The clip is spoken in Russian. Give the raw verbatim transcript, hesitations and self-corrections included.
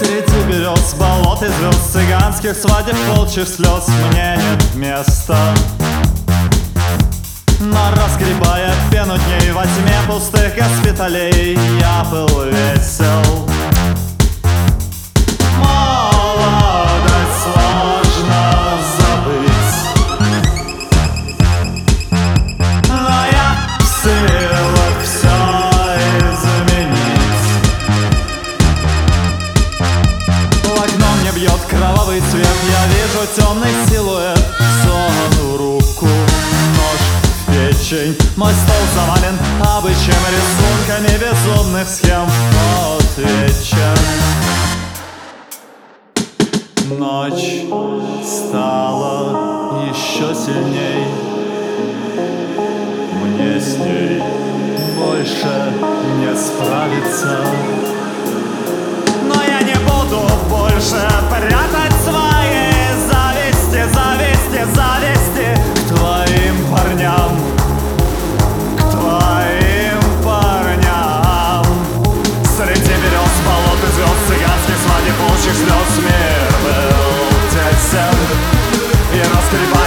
Среди берез, болот и звезд, цыганских свадеб, волчьих слез мне нет места. Но разгребая пену дней во тьме пустых госпиталей, я был весел. Молодость сложно забыть, но я в силах все изменить. В окно мне бьет кровавый цвет, я вижу темный силуэт, сунул руку, нож в печень. Мой стол завален обычаем, рисунками безумных схем. Вот вечер, ночь стала еще сильней. Мне с ней больше не справиться, но я не буду больше прятать свои зависти, зависти, зависти к твоим парням, к твоим парням. Среди берез, болот и звезд, цыганских свадеб, волчьих слез, мир был тесен и раскрепощен.